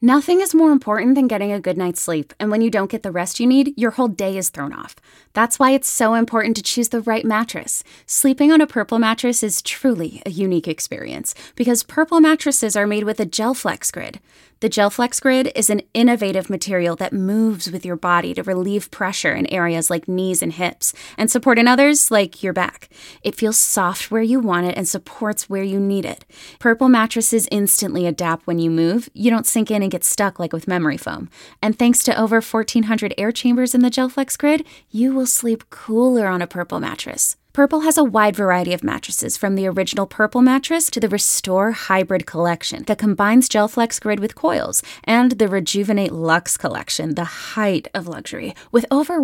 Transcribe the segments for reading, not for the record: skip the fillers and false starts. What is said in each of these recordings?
Nothing is more important than getting a good night's sleep, and when you don't get the rest you need, your whole day is thrown off. That's why it's so important to choose the right mattress. Sleeping on a Purple mattress is truly a unique experience, because Purple mattresses are made with a GelFlex Grid. The GelFlex Grid is an innovative material that moves with your body to relieve pressure in areas like knees and hips, and support in others like your back. It feels soft where you want it and supports where you need it. Purple mattresses instantly adapt when you move. You don't sink in and get stuck like with memory foam. And thanks to over 1,400 air chambers in the GelFlex Grid, you will sleep cooler on a Purple mattress. Purple has a wide variety of mattresses, from the original Purple mattress to the Restore Hybrid collection that combines GelFlex Grid with coils, and the Rejuvenate Luxe collection, the height of luxury, with over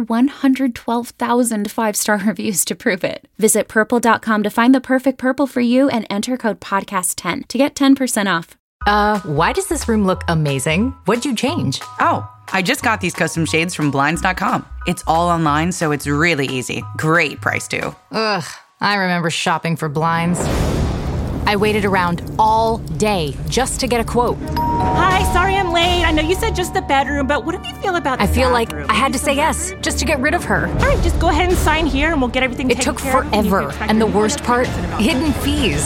112,000 five-star reviews to prove it. Visit Purple.com to find the perfect Purple for you and enter code PODCAST10 to get 10% off. Why does this room look amazing? What'd you change? Oh, I just got these custom shades from Blinds.com. It's all online, so it's really easy. Great price, too. Ugh, I remember shopping for blinds. I waited around all day just to get a quote. Hi, sorry I'm late. I know you said just the bedroom, but what do you feel about the I feel bathroom? like I had to say yes just to get rid of her. All right, just go ahead and sign here and we'll get everything taken care of. It took forever, and the worst part, hidden fees.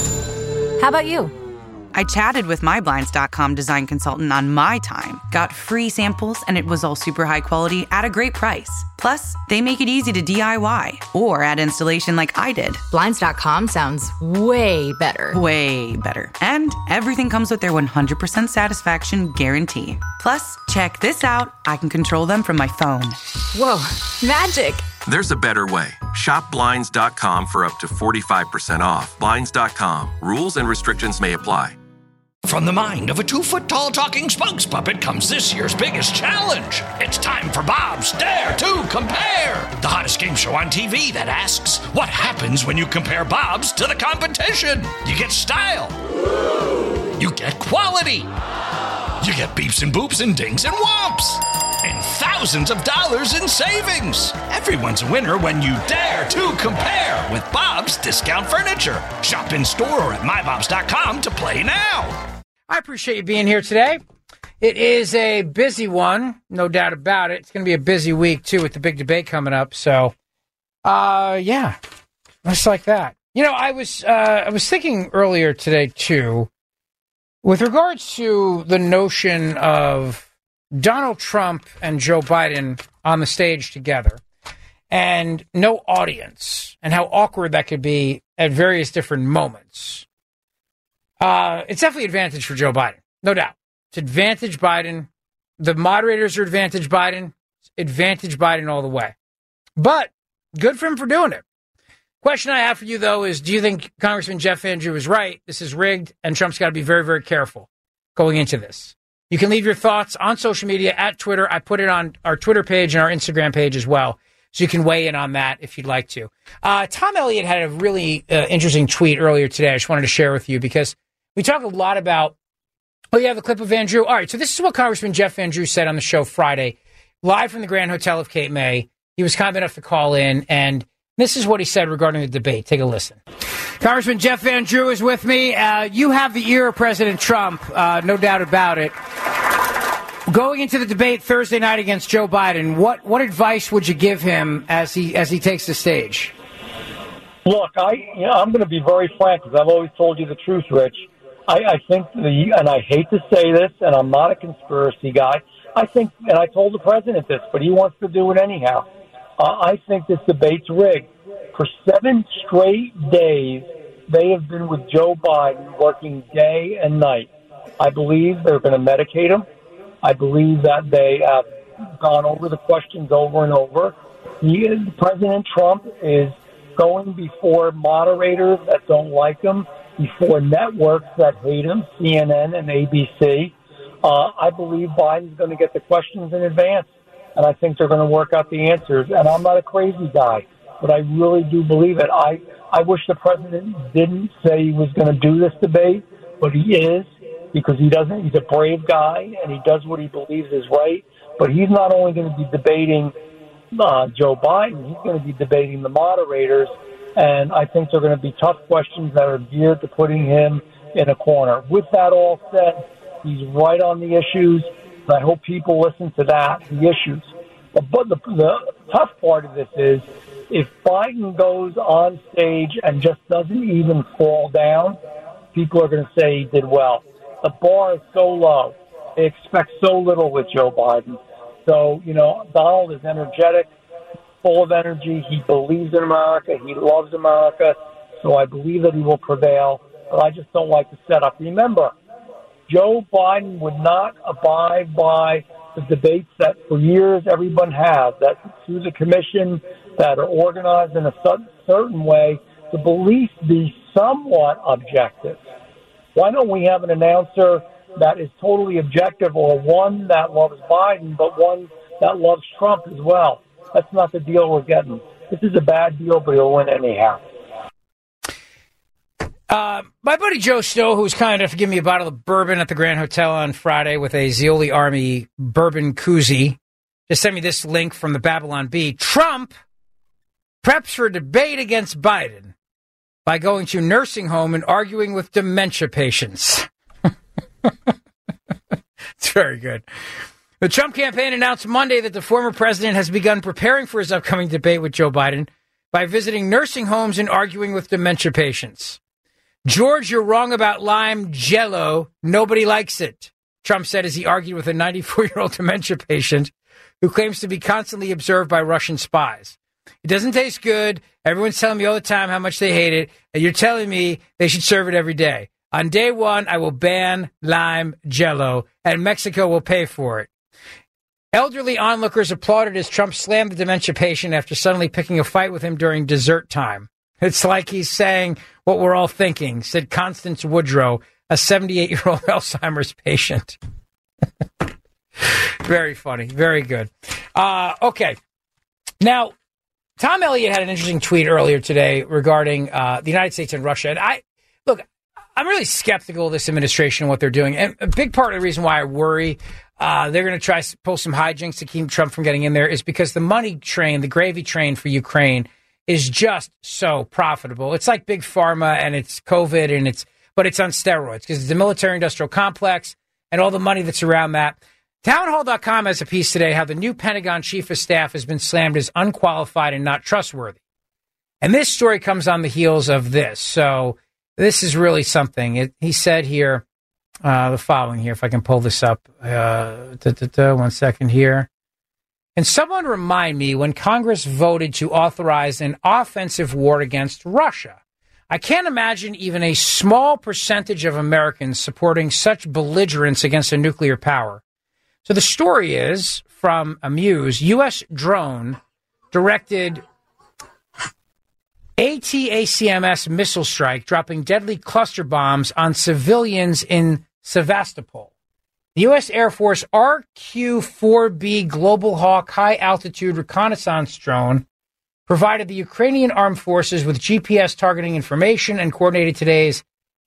How about you? I chatted with my Blinds.com design consultant on my time, got free samples, and it was all super high quality at a great price. Plus, they make it easy to DIY or add installation like I did. Blinds.com sounds way better. Way better. And everything comes with their 100% satisfaction guarantee. Plus, check this out. I can control them from my phone. Whoa, magic. There's a better way. Shop Blinds.com for up to 45% off. Blinds.com. Rules and restrictions may apply. From the mind of a 2-foot-tall talking spokes puppet comes this year's biggest challenge. It's time for Bob's Dare to Compare, the hottest game show on TV that asks, what happens when you compare Bob's to the competition? You get style. You get quality. You get beeps and boops and dings and whomps. And thousands of dollars in savings. Everyone's a winner when you dare to compare with Bob's Discount Furniture. Shop in store or at mybobs.com to play now. I appreciate you being here today. It is a busy one, no doubt about it. It's going to be a busy week, too, with the big debate coming up. So, yeah, just like that. You know, I was thinking earlier today, too, with regards to the notion of Donald Trump and Joe Biden on the stage together and no audience, and how awkward that could be at various different moments. It's definitely advantage for Joe Biden, no doubt. It's advantage Biden. The moderators are advantage Biden. It's advantage Biden all the way. But good for him for doing it. Question I have for you, though, is do you think Congressman Jeff Van Drew is right? This is rigged, and Trump's got to be very, very careful going into this. You can leave your thoughts on social media at Twitter. I put it on our Twitter page and our Instagram page as well, so you can weigh in on that if you'd like to. Tom Elliott had a really interesting tweet earlier today I just wanted to share with you, because we talk a lot about, oh, you have a clip of Van Drew? All right, so this is what Congressman Jeff Van Drew said on the show Friday, live from the Grand Hotel of Cape May. He was kind enough to call in, and this is what he said regarding the debate. Take a listen. Congressman Jeff Van Drew is with me. You have the ear of President Trump, no doubt about it. Going into the debate Thursday night against Joe Biden, what advice would you give him as he takes the stage? Look, I'm going to be very frank, because I've always told you the truth, Rich. I think, and I hate to say this, and I'm not a conspiracy guy, I think, and I told the president this, but he wants to do it anyhow, I think this debate's rigged. For 7 straight days, they have been with Joe Biden working day and night. I believe they're going to medicate him. I believe that they have gone over the questions over and over. President Trump is going before moderators that don't like him, before networks that hate him, CNN and ABC. I believe Biden's going to get the questions in advance, and I think they're going to work out the answers. And I'm not a crazy guy, but I really do believe it. I wish the president didn't say he was going to do this debate, but he is, because he's a brave guy, and he does what he believes is right. But he's not only going to be debating Joe Biden, he's going to be debating the moderators, and I think they're going to be tough questions that are geared to putting him in a corner. With that all said, He's right on the issues. And I hope people listen to that, the issues. But the tough part of this is if Biden goes on stage and just doesn't even fall down, people are going to say he did well. The bar is so low. They expect so little with Joe Biden. So, Donald is energetic, full of energy. He believes in America. He loves America. So I believe that he will prevail. But I just don't like the setup. Remember, Joe Biden would not abide by the debates that for years everyone has, that through the commission that are organized in a certain way, to beliefs be somewhat objective. Why don't we have an announcer that is totally objective, or one that loves Biden, but one that loves Trump as well? That's not the deal we're getting. This is a bad deal, but he'll win anyhow. My buddy Joe Stowe, who was kind enough to give me a bottle of bourbon at the Grand Hotel on Friday with a Zeoli Army bourbon koozie, just sent me this link from the Babylon Bee. Trump preps for debate against Biden by going to nursing home and arguing with dementia patients. It's very good. The Trump campaign announced Monday that the former president has begun preparing for his upcoming debate with Joe Biden by visiting nursing homes and arguing with dementia patients. George, you're wrong about lime jello. Nobody likes it, Trump said as he argued with a 94-year-old dementia patient who claims to be constantly observed by Russian spies. It doesn't taste good. Everyone's telling me all the time how much they hate it, and you're telling me they should serve it every day. On day one, I will ban lime jello, and Mexico will pay for it. Elderly onlookers applauded as Trump slammed the dementia patient after suddenly picking a fight with him during dessert time. It's like he's saying what we're all thinking, said Constance Woodrow, a 78-year-old Alzheimer's patient. Very funny. Very good. Okay. Now, Tom Elliott had an interesting tweet earlier today regarding the United States and Russia. And I'm really skeptical of this administration and what they're doing. And a big part of the reason why I worry they're going to try to pull some hijinks to keep Trump from getting in there is because the money train, the gravy train for Ukraine is just so profitable. It's like big pharma and it's COVID but it's on steroids because it's a military-industrial complex and all the money that's around that. Townhall.com has a piece today how the new Pentagon chief of staff has been slammed as unqualified and not trustworthy. And this story comes on the heels of this. So this is really something. He said here the following here, if I can pull this up. 1 second here. Can someone remind me when Congress voted to authorize an offensive war against Russia? I can't imagine even a small percentage of Americans supporting such belligerence against a nuclear power. So the story is from Amuse, U.S. drone directed ATACMS missile strike, dropping deadly cluster bombs on civilians in Sevastopol. The U.S. Air Force RQ-4B Global Hawk high-altitude reconnaissance drone provided the Ukrainian armed forces with GPS targeting information and coordinated today's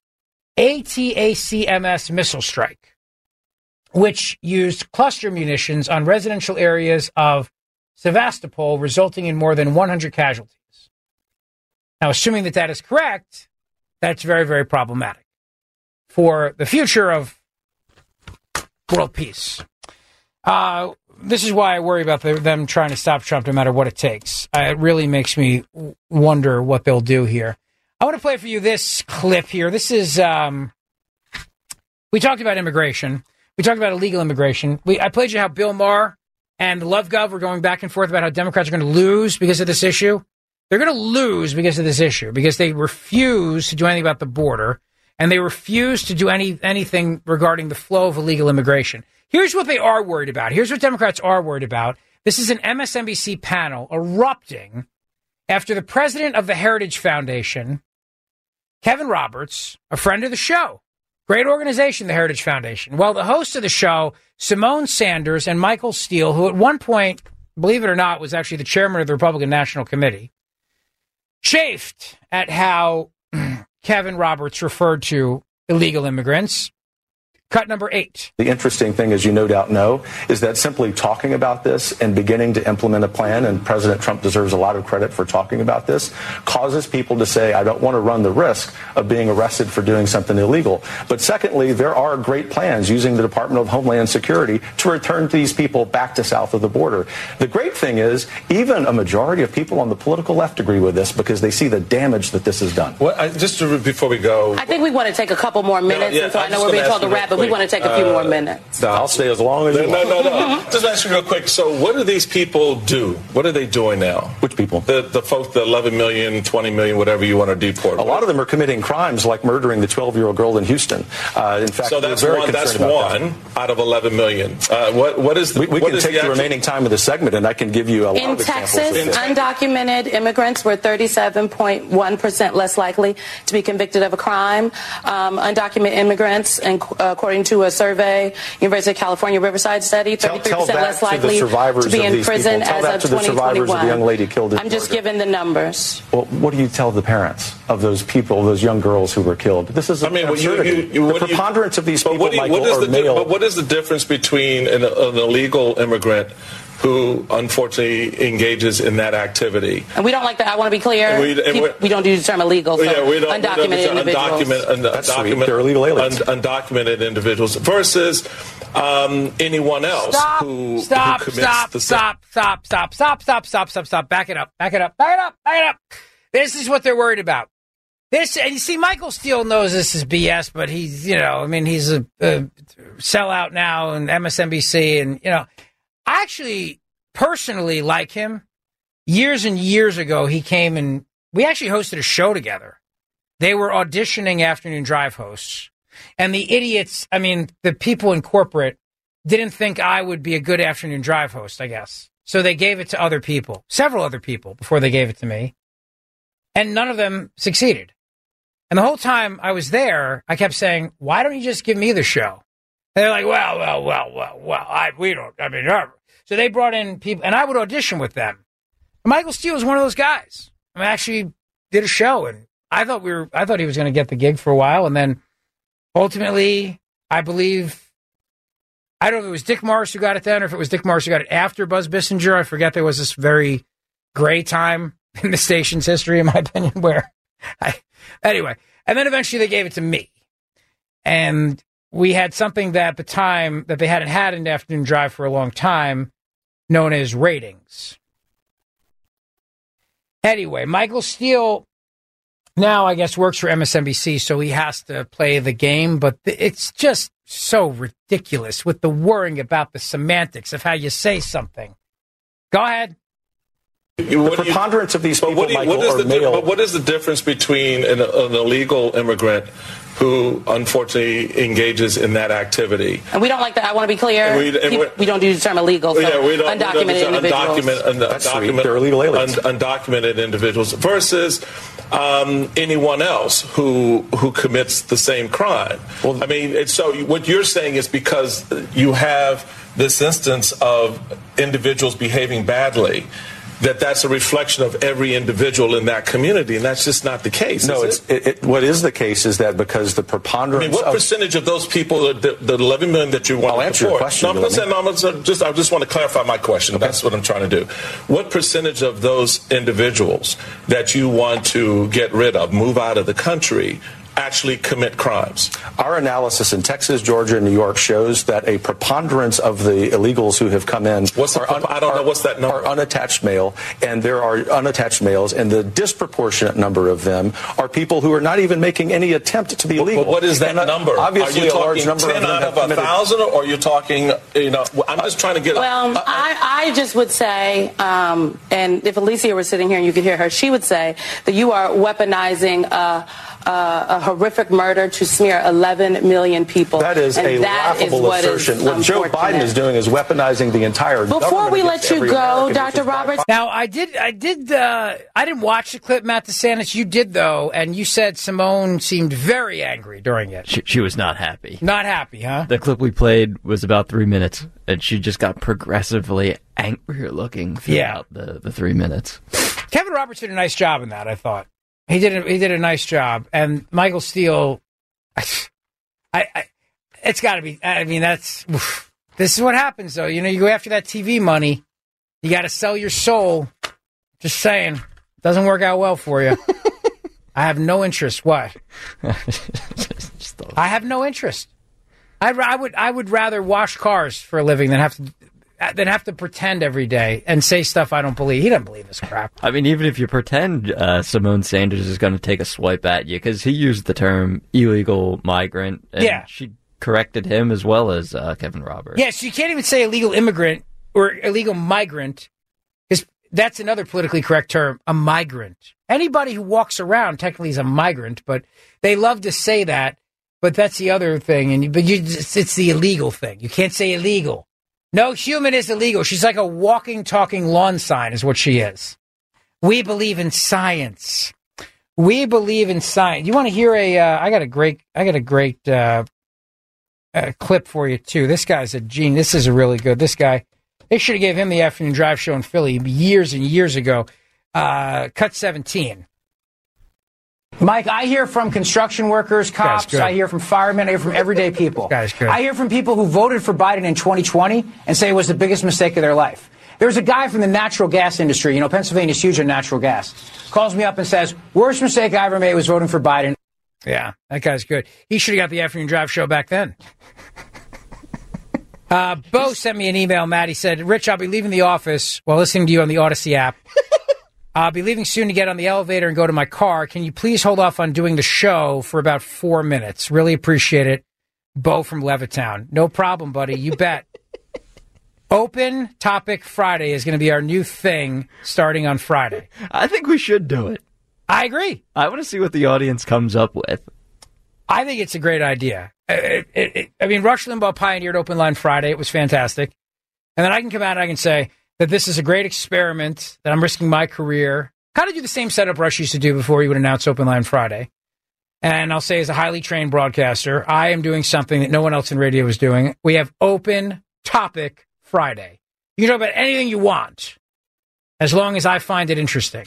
ATACMS missile strike, which used cluster munitions on residential areas of Sevastopol, resulting in more than 100 casualties. Now, assuming that is correct, that's very, very problematic for the future of world peace. This is why I worry about them trying to stop Trump no matter what it takes. It really makes me wonder what they'll do here. I want to play for you this clip here. This is, we talked about immigration. We talked about illegal immigration. I played you how Bill Maher and the LoveGov were going back and forth about how Democrats are going to lose because of this issue. They're going to lose because of this issue, because they refuse to do anything about the border, and they refuse to do anything regarding the flow of illegal immigration. Here's what they are worried about. Here's what Democrats are worried about. This is an MSNBC panel erupting after the president of the Heritage Foundation, Kevin Roberts, a friend of the show, great organization, the Heritage Foundation. Well, the host of the show, Simone Sanders and Michael Steele, who at one point, believe it or not, was actually the chairman of the Republican National Committee, chafed at how Kevin Roberts referred to illegal immigrants. Cut number 8. The interesting thing, as you no doubt know, is that simply talking about this and beginning to implement a plan, and President Trump deserves a lot of credit for talking about this, causes people to say, I don't want to run the risk of being arrested for doing something illegal. But secondly, there are great plans using the Department of Homeland Security to return these people back to south of the border. The great thing is, even a majority of people on the political left agree with this because they see the damage that this has done. Well, before we go, I think we want to take a couple more minutes, and so I know we're being told to wrap, but we want to take a few more minutes. No, I'll stay as long as you want. No. Just ask you real quick. So what do these people do? What are they doing now? Which people? The folks, the 11 million, 20 million, whatever you want to deport. A lot of them are committing crimes like murdering the 12-year-old girl in Houston. In fact, so that's one out of 11 million. What is the, we can take the remaining time of the segment, and I can give you a lot of examples. In Texas, undocumented immigrants were 37.1% less likely to be convicted of a crime. Undocumented immigrants, and according to a survey, University of California Riverside study, 33% less likely to be in prison as of 2021. I'm just giving the numbers. Well, what do you tell the parents of those people, those young girls who were killed? This is absurdity. The preponderance of these people, Michael, are male. But what is the difference between an illegal immigrant who unfortunately engages in that activity? And we don't like that. I want to be clear. We don't use the term illegal. So undocumented individuals. They're illegal aliens. Undocumented individuals versus anyone else who commits Stop. Back it up. This is what they're worried about. This, and you see, Michael Steele knows this is BS, but he's, he's a sellout now in MSNBC, and, I actually personally like him. Years and years ago, he came and we actually hosted a show together. They were auditioning afternoon drive hosts. And the idiots, the people in corporate didn't think I would be a good afternoon drive host, I guess. So they gave it to other people, several other people, before they gave it to me. And none of them succeeded. And the whole time I was there, I kept saying, why don't you just give me the show? And they're like, we don't. So they brought in people, and I would audition with them. And Michael Steele was one of those guys. I actually did a show, and I thought he was going to get the gig for a while, and then ultimately, I don't know if it was Dick Morris who got it then, or if it was Dick Morris who got it after Buzz Bissinger. I forget. There was this very gray time in the station's history, in my opinion, anyway. And then eventually they gave it to me, and we had something that at the time that they hadn't had in afternoon drive for a long time, known as ratings. Anyway, Michael Steele now, I guess, works for MSNBC, so he has to play the game, but it's just so ridiculous with the worrying about the semantics of how you say something. Go ahead. The preponderance of these people, Michael, are male. But what is the difference between an illegal immigrant who unfortunately engages in that activity? And we don't like that. I want to be clear. We don't use the term illegal. So undocumented individuals. They're illegal aliens. Undocumented individuals versus anyone else who commits the same crime. Well, so what you're saying is because you have this instance of individuals behaving badly, that's a reflection of every individual in that community, and that's just not the case. No, what is the case is that because the preponderance. What percentage of those people, the 11 million that you want to answer your question. I just want to clarify my question. Okay. That's what I'm trying to do. What percentage of those individuals that you want to get rid of, move out of the country, actually commit crimes? Our analysis in Texas, Georgia, and New York shows that a preponderance of the illegals who have come in what's that number? Are unattached male, and there are unattached males, and the disproportionate number of them are people who are not even making any attempt to be illegal. But what is that number? Obviously, a large number 10 of them out of 1,000, or are you talking? I'm just trying to get. Well, I just would say, and if Alicia were sitting here and you could hear her, she would say that you are weaponizing a horrific murder to smear 11 million people. That is a laughable assertion. What Joe Biden is doing is weaponizing the entire government. Before we let you go, Dr. Roberts. Now, I didn't watch the clip, Matt DeSantis. You did, though, and you said Simone seemed very angry during it. She was not happy. Not happy, huh? The clip we played was about 3 minutes, and she just got progressively angrier looking throughout the 3 minutes. Kevin Roberts did a nice job in that, I thought. He did a nice job, and Michael Steele. It's got to be. I mean, this is what happens, though. You go after that TV money. You got to sell your soul. Just saying. Doesn't work out well for you. I have no interest. What? I have no interest. I would rather wash cars for a living than have to pretend every day and say stuff I don't believe. He doesn't believe this crap. I mean, even if you pretend Simone Sanders is going to take a swipe at you, because he used the term illegal migrant, and she corrected him as well as Kevin Roberts. Yeah, so you can't even say illegal immigrant or illegal migrant, because that's another politically correct term, a migrant. Anybody who walks around technically is a migrant, but they love to say that. But that's the other thing, it's the illegal thing. You can't say illegal. No human is illegal. She's like a walking, talking lawn sign is what she is. We believe in science. We believe in science. You want to hear I got a great clip for you, too. This guy's a genius. This is really good. This guy, they should have gave him the afternoon drive show in Philly years and years ago. Cut 17. Mike, I hear from construction workers, cops, I hear from firemen, I hear from everyday people. I hear from people who voted for Biden in 2020 and say it was the biggest mistake of their life. There's a guy from the natural gas industry, Pennsylvania's huge on natural gas, calls me up and says, worst mistake I ever made was voting for Biden. Yeah, that guy's good. He should have got the afternoon drive show back then. Bo sent me an email, Matt. He said, Rich, I'll be leaving the office while listening to you on the Odyssey app. I'll be leaving soon to get on the elevator and go to my car. Can you please hold off on doing the show for about 4 minutes? Really appreciate it. Bo from Levittown. No problem, buddy. You bet. Open Topic Friday is going to be our new thing starting on Friday. I think we should do it. I agree. I want to see what the audience comes up with. I think it's a great idea. I mean, Rush Limbaugh pioneered Open Line Friday. It was fantastic. And then I can come out and I can say that this is a great experiment, that I'm risking my career. Kind of do the same setup Rush used to do before he would announce Open Line Friday. And I'll say, as a highly trained broadcaster, I am doing something that no one else in radio is doing. We have Open Topic Friday. You can talk about anything you want, as long as I find it interesting.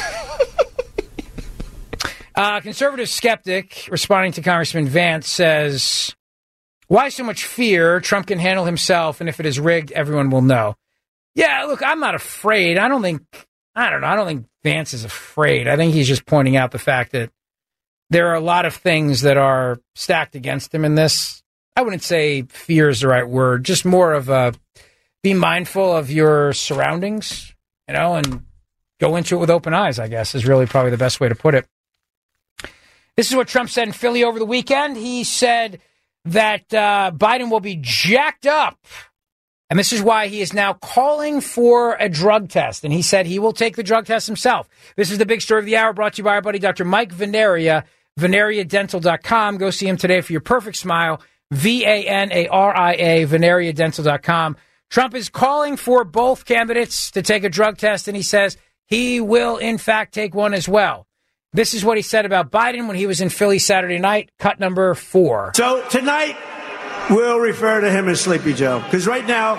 Conservative skeptic, responding to Congressman Vance, says, why so much fear? Trump can handle himself, and if it is rigged, everyone will know. Yeah, look, I'm not afraid. I don't think Vance is afraid. I think he's just pointing out the fact that there are a lot of things that are stacked against him in this. I wouldn't say fear is the right word, just more of be mindful of your surroundings, and go into it with open eyes, I guess, is really probably the best way to put it. This is what Trump said in Philly over the weekend. He said that Biden will be jacked up. And this is why he is now calling for a drug test. And he said he will take the drug test himself. This is the big story of the hour, brought to you by our buddy, Dr. Mike Veneria, VeneriaDental.com. Go see him today for your perfect smile. VANARIA, VeneriaDental.com. Trump is calling for both candidates to take a drug test, and he says he will, in fact, take one as well. This is what he said about Biden when he was in Philly Saturday night, cut number 4. So tonight, we'll refer to him as Sleepy Joe, because right now,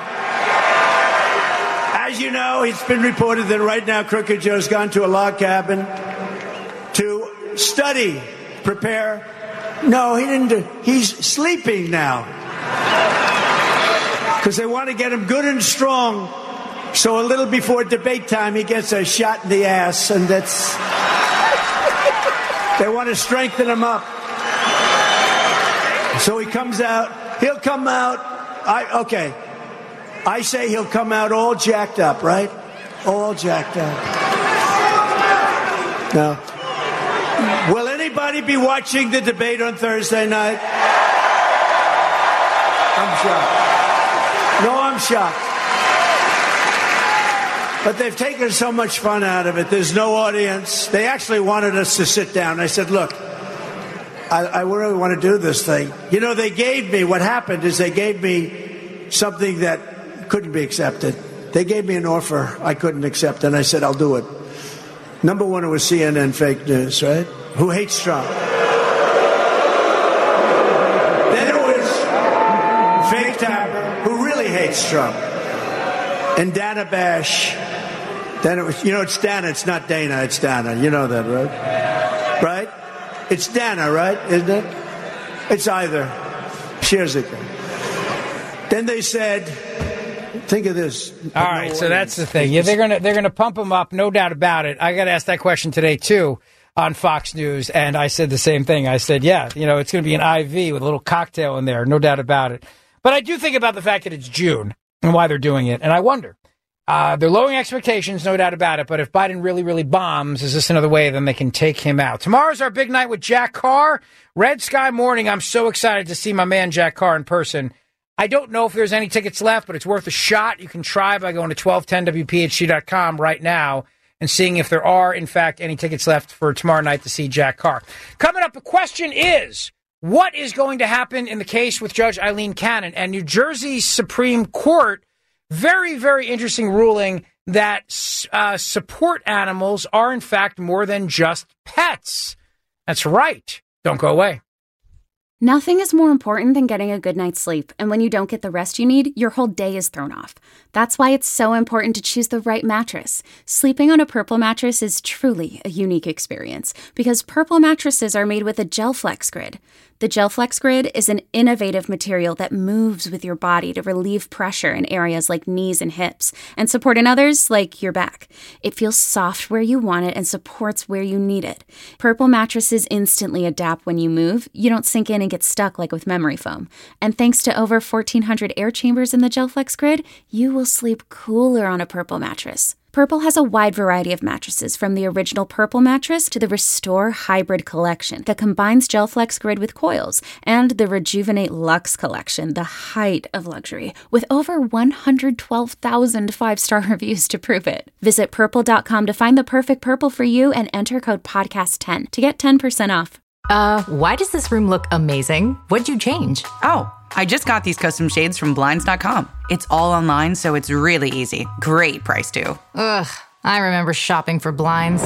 as you know, it's been reported that right now Crooked Joe's gone to a log cabin to study, prepare. No, he didn't. He's sleeping now, because they want to get him good and strong, so a little before debate time he gets a shot in the ass, and that's... They want to strengthen him up. So he comes out. He'll come out. I say he'll come out all jacked up, right? All jacked up. Now, will anybody be watching the debate on Thursday night? I'm shocked. No, I'm shocked. But they've taken so much fun out of it. There's no audience. They actually wanted us to sit down. I said, look, I really want to do this thing. They gave me, what happened is they gave me something that couldn't be accepted. They gave me an offer I couldn't accept, and I said, I'll do it. Number one, it was CNN fake news, right? Who hates Trump. Then it was Fake Tapper, who really hates Trump. And Dana Bash. Then it was, it's Dana, it's not Dana, it's Dana. You know that, right? Right? It's Dana, right? Isn't it? It's either. years ago. Then they said, think of this. All right, so that's the thing. Yeah, they're gonna pump him up, no doubt about it. I got asked that question today too on Fox News, and I said the same thing. I said, yeah, it's going to be an IV with a little cocktail in there, no doubt about it. But I do think about the fact that it's June and why they're doing it, and I wonder. They're lowering expectations, no doubt about it, but if Biden really, really bombs, is this another way then they can take him out? Tomorrow's our big night with Jack Carr. Red Sky Morning. I'm so excited to see my man Jack Carr in person. I don't know if there's any tickets left, but it's worth a shot. You can try by going to 1210WPHT.com right now and seeing if there are, in fact, any tickets left for tomorrow night to see Jack Carr. Coming up, the question is, what is going to happen in the case with Judge Eileen Cannon? And New Jersey's Supreme Court, very, very interesting ruling that support animals are, in fact, more than just pets. That's right. Don't go away. Nothing is more important than getting a good night's sleep, and when you don't get the rest you need, your whole day is thrown off. That's why it's so important to choose the right mattress. Sleeping on a Purple mattress is truly a unique experience, because Purple mattresses are made with a GelFlex Grid. The GelFlex Grid is an innovative material that moves with your body to relieve pressure in areas like knees and hips, and support in others like your back. It feels soft where you want it and supports where you need it. Purple mattresses instantly adapt when you move. You don't sink in and get stuck like with memory foam. And thanks to over 1,400 air chambers in the GelFlex Grid, you will sleep cooler on a Purple mattress. Purple has a wide variety of mattresses, from the original Purple mattress to the Restore Hybrid collection that combines GelFlex Grid with coils, and the Rejuvenate Luxe collection, the height of luxury, with over 112,000 five-star reviews to prove it. Visit Purple.com to find the perfect Purple for you and enter code PODCAST10 to get 10% off. Why does this room look amazing? What'd you change? Oh, I just got these custom shades from Blinds.com. It's all online, so it's really easy. Great price, too. Ugh, I remember shopping for blinds.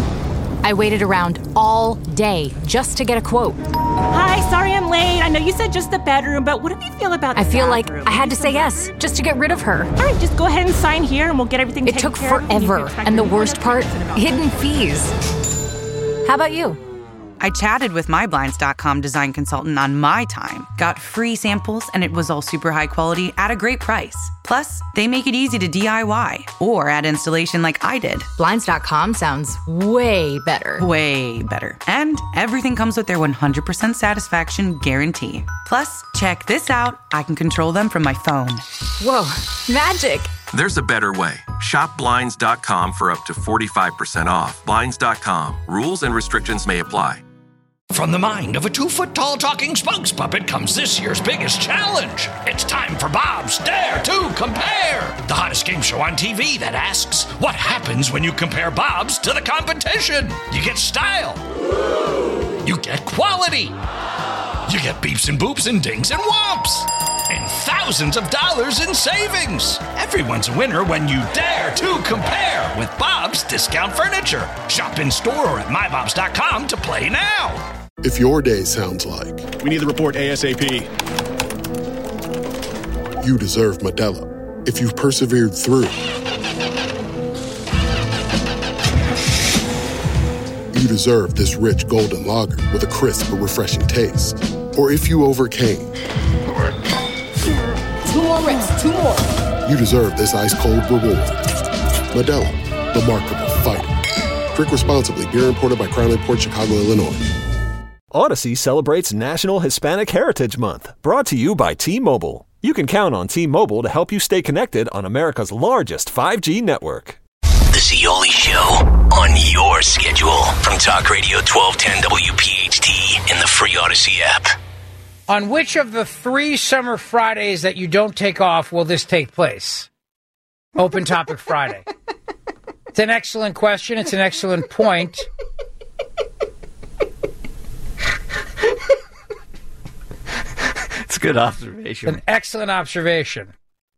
I waited around all day just to get a quote. Hi, sorry I'm late. I know you said just the bedroom, but what do you feel about the I feel bathroom? like I had to say yes, just to get rid of her. All right, just go ahead and sign here, and we'll get everything taken care of. It took forever, and the worst part, hidden fees. How about you? I chatted with my Blinds.com design consultant on my time, got free samples, and it was all super high quality at a great price. Plus, they make it easy to DIY or add installation like I did. Blinds.com sounds way better. Way better. And everything comes with their 100% satisfaction guarantee. Plus, check this out. I can control them from my phone. Whoa, magic. There's a better way. Shop Blinds.com for up to 45% off. Blinds.com. Rules and restrictions may apply. From the mind of a 2-foot-tall talking spokes puppet comes this year's biggest challenge. It's time for Bob's Dare to Compare, the hottest game show on TV that asks, what happens when you compare Bob's to the competition? You get style. You get quality. You get beeps and boops and dings and whomps. And thousands of dollars in savings. Everyone's a winner when you dare to compare with Bob's Discount Furniture. Shop in store or at mybobs.com to play now. If your day sounds like, we need the report ASAP, you deserve Modelo. If you've persevered through, you deserve this rich golden lager with a crisp but refreshing taste. Or if you overcame, 2 more reps, 2 more. You deserve this ice-cold reward. Modelo, the Remarkable Fighter. Drink responsibly. Beer imported by Crown Imports, Chicago, Illinois. Odyssey celebrates National Hispanic Heritage Month, brought to you by T-Mobile. You can count on T-Mobile to help you stay connected on America's largest 5G network. The Zeoli Show on your schedule from Talk Radio 1210 WPHT in the free Odyssey app. On which of the 3 summer Fridays that you don't take off will this take place? Open Topic Friday. It's an excellent question. It's an excellent point. It's a good observation. An excellent observation.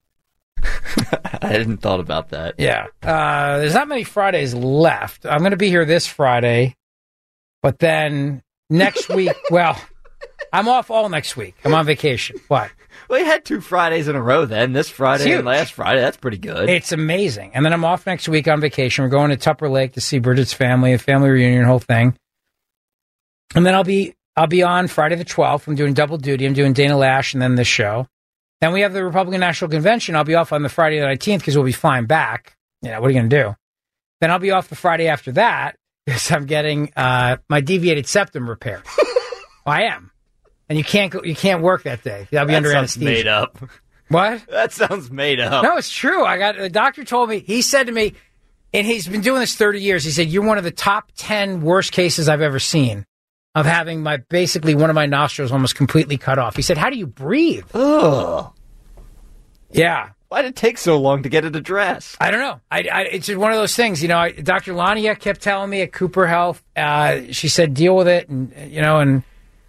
I hadn't thought about that. Yeah. There's not many Fridays left. I'm going to be here this Friday, but then next week, well, I'm off all next week. I'm on vacation. What? Well, you had 2 Fridays in a row then. This Friday and last Friday. That's pretty good. It's amazing. And then I'm off next week on vacation. We're going to Tupper Lake to see Bridget's family, a family reunion, whole thing. And then I'll be I'll be on Friday the 12th. I'm doing double duty. I'm doing Dana Lash and then this show. Then we have the Republican National Convention. I'll be off on the Friday the 19th because we'll be flying back. What are you going to do? Then I'll be off the Friday after that because I'm getting my deviated septum repaired. I am. And you can't work that day. I'll be under anesthesia. Made up. What? That sounds made up. No, it's true. The doctor told me, he said to me, and he's been doing this 30 years, he said, you're one of the top 10 worst cases I've ever seen of having basically one of my nostrils almost completely cut off. He said, how do you breathe? Ugh. Yeah. Why did it take so long to get it addressed? I don't know. It's just one of those things. Dr. Lania kept telling me at Cooper Health, she said, deal with it. And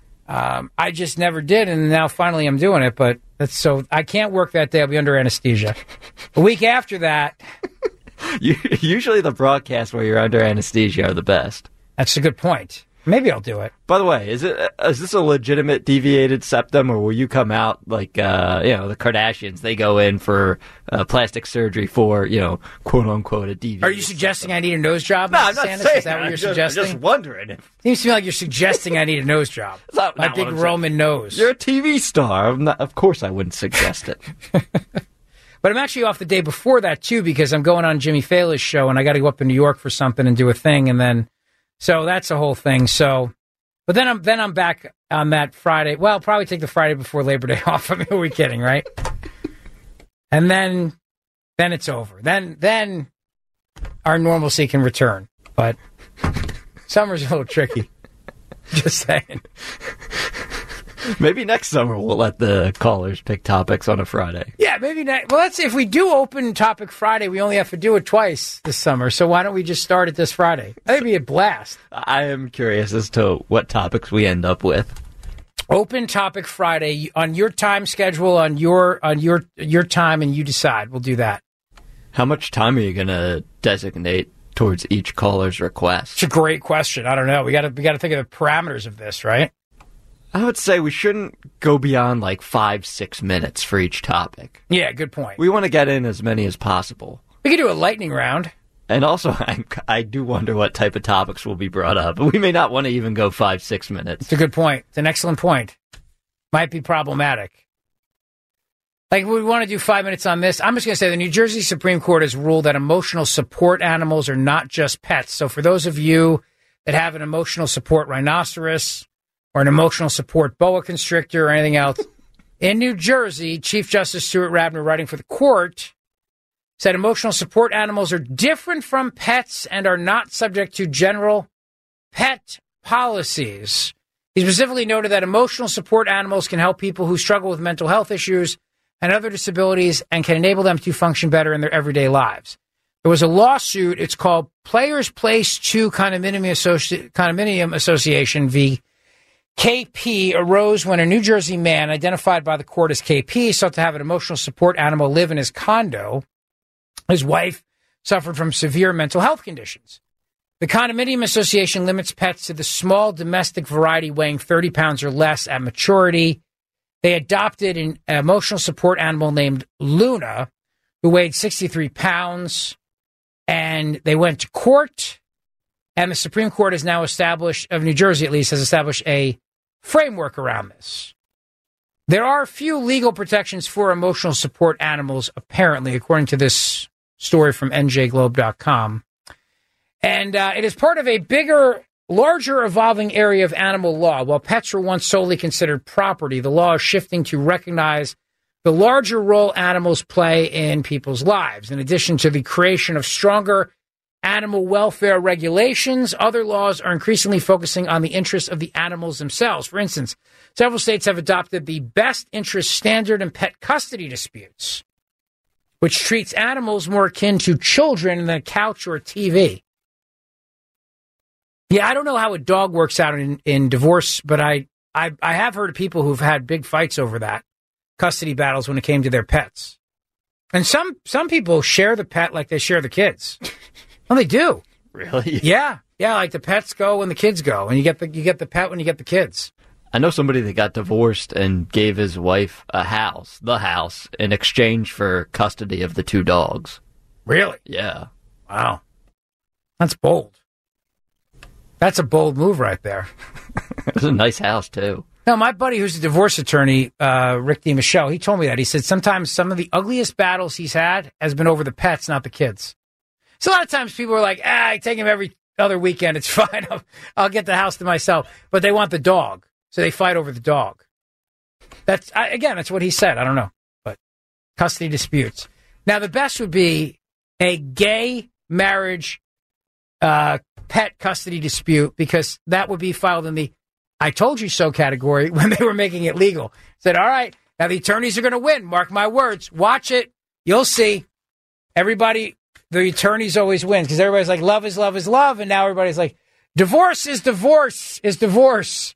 I just never did. And now finally I'm doing it. But I can't work that day. I'll be under anesthesia. A week after that. Usually the broadcasts where you're under anesthesia are the best. That's a good point. Maybe I'll do it. By the way, is this a legitimate deviated septum, or will you come out like the Kardashians? They go in for plastic surgery for quote unquote a deviated. Are you suggesting I need a nose job? No, I'm not Sanders? saying. Is that what you're suggesting? I'm just wondering. Seems to me like you're suggesting I need a nose job. My big Roman nose. You're a TV star. Of course, I wouldn't suggest it. But I'm actually off the day before that too because I'm going on Jimmy Fallon's show and I got to go up to New York for something and do a thing and then. So that's a whole thing. So, but then I'm back on that Friday. Well, I'll probably take the Friday before Labor Day off. I mean, who are we kidding, right? And then it's over. Then our normalcy can return. But summer's a little tricky. Just saying. Maybe next summer we'll let the callers pick topics on a Friday. Yeah, maybe next. Well, if we do open topic Friday, we only have to do it twice this summer. So why don't we just start it this Friday? That'd be a blast. I am curious as to what topics we end up with. Open topic Friday on your time schedule, on your time, and you decide. We'll do that. How much time are you going to designate towards each caller's request? It's a great question. I don't know. We got to think of the parameters of this, right? I would say we shouldn't go beyond like 5-6 minutes for each topic. Yeah, good point. We want to get in as many as possible. We could do a lightning round. And also, I do wonder what type of topics will be brought up. We may not want to even go 5-6 minutes. It's a good point. It's an excellent point. Might be problematic. Like, we want to do 5 minutes on this. I'm just going to say the New Jersey Supreme Court has ruled that emotional support animals are not just pets. So for those of you that have an emotional support rhinoceros or an emotional support boa constrictor or anything else, in New Jersey, Chief Justice Stuart Rabner, writing for the court, said emotional support animals are different from pets and are not subject to general pet policies. He specifically noted that emotional support animals can help people who struggle with mental health issues and other disabilities and can enable them to function better in their everyday lives. There was a lawsuit. It's called Players Place 2 Condominium Association v. KP arose when a New Jersey man identified by the court as KP sought to have an emotional support animal live in his condo. His wife suffered from severe mental health conditions. The Condominium Association limits pets to the small domestic variety weighing 30 pounds or less at maturity. They adopted an emotional support animal named Luna, who weighed 63 pounds, and they went to court, and the Supreme Court has now established, of New Jersey at least, has established a framework around this. There are few legal protections for emotional support animals, apparently, according to this story from NJGlobe.com. And it is part of a larger evolving area of animal law. While pets were once solely considered property, the law is shifting to recognize the larger role animals play in people's lives. In addition to the creation of stronger animal welfare regulations, other laws are increasingly focusing on the interests of the animals themselves. For instance, several states have adopted the best interest standard in pet custody disputes, which treats animals more akin to children than a couch or a TV. Yeah, I don't know how a dog works out in divorce, but I have heard of people who've had big fights over that, custody battles when it came to their pets. And some people share the pet like they share the kids. Well, they do. Really? Yeah, like the pets go when the kids go, and you get the pet when you get the kids. I know somebody that got divorced and gave his wife the house, in exchange for custody of the 2 dogs. Really? Yeah. Wow. That's bold. That's a bold move right there. It's a nice house, too. No, my buddy who's a divorce attorney, Rick DiMichele, he told me that. He said sometimes some of the ugliest battles he's had has been over the pets, not the kids. So a lot of times people are like, I take him every other weekend. It's fine. I'll get the house to myself. But they want the dog. So they fight over the dog. That's what he said. I don't know. But custody disputes. Now, the best would be a gay marriage pet custody dispute, because that would be filed in the I told you so category when they were making it legal. Said, all right, now the attorneys are going to win. Mark my words. Watch it. You'll see. Everybody, the attorneys always win, because everybody's like, love is love is love. And now everybody's like, divorce is divorce is divorce.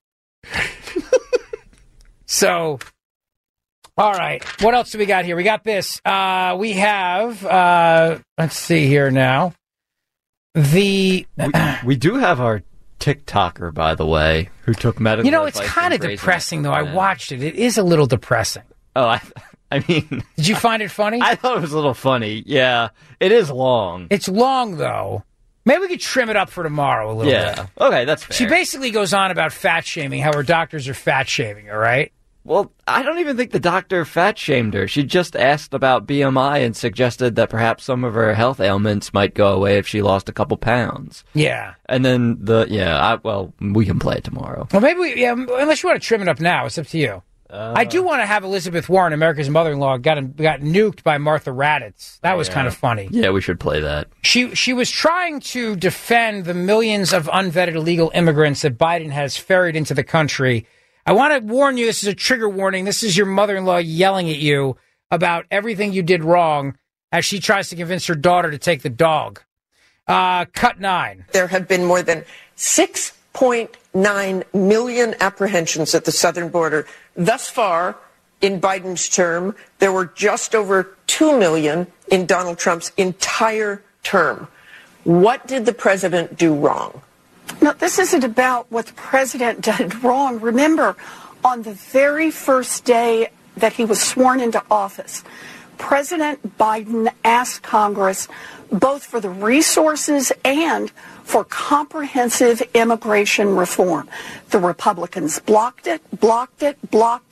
So, all right. What else do we got here? We got this. We have, let's see here now. We do have our TikToker, by the way, who took medical advice. It's kind of depressing, though. I watched it. It is a little depressing. Oh, I mean... Did you find it funny? I thought it was a little funny. Yeah. It is long. It's long, though. Maybe we could trim it up for tomorrow a little bit. Yeah. Okay, that's fair. She basically goes on about fat shaming, how her doctors are fat shaming her, right? Well, I don't even think the doctor fat shamed her. She just asked about BMI and suggested that perhaps some of her health ailments might go away if she lost a couple pounds. Yeah. And then we can play it tomorrow. Well, maybe unless you want to trim it up now, it's up to you. I do want to have Elizabeth Warren, America's mother-in-law, got nuked by Martha Raddatz. That was kind of funny. Yeah, we should play that. She was trying to defend the millions of unvetted illegal immigrants that Biden has ferried into the country. I want to warn you, this is a trigger warning. This is your mother-in-law yelling at you about everything you did wrong as she tries to convince her daughter to take the dog. Cut 9. There have been more than 6.9 million apprehensions at the southern border. Thus far, in Biden's term, there were just over 2 million in Donald Trump's entire term. What did the president do wrong? No, this isn't about what the president did wrong. Remember, on the very first day that he was sworn into office, President Biden asked Congress both for the resources and for comprehensive immigration reform. The Republicans blocked it. Donald Trump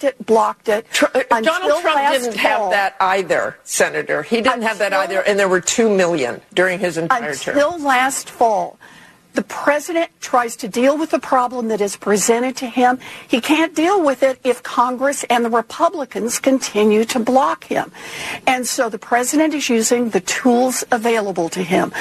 didn't have that either, Senator. He didn't have that either, and there were 2 million during his entire term. Until last fall. The president tries to deal with the problem that is presented to him. He can't deal with it if Congress and the Republicans continue to block him. And so the president is using the tools available to him.